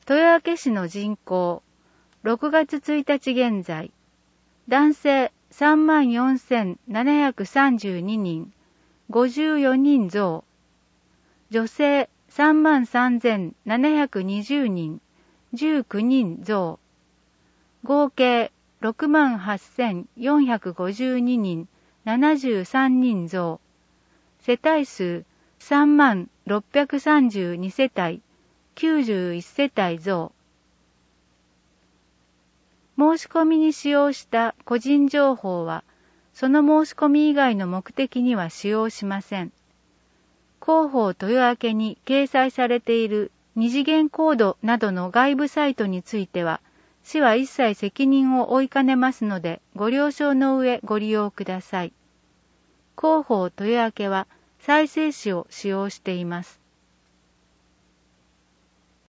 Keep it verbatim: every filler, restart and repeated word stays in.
豊明市の人口、ろくがつついたち現在、男性 さんまんよんせんななひゃくさんじゅうににん、ごじゅうよにん増。女性さんまんさんぜんななひゃくにじゅうにん、じゅうきゅうにん増。合計ろくまんはっせんよんひゃくごじゅうににん、ななじゅうさんにん増。世帯数さんまんろっぴゃくさんじゅうにせたい、きゅうじゅういちせたい増。申し込みに使用した個人情報は、その申し込み以外の目的には使用しません。広報豊明に掲載されている二次元コードなどの外部サイトについては、市は一切責任を負いかねますので、ご了承の上ご利用ください。広報豊明は再生紙を使用しています。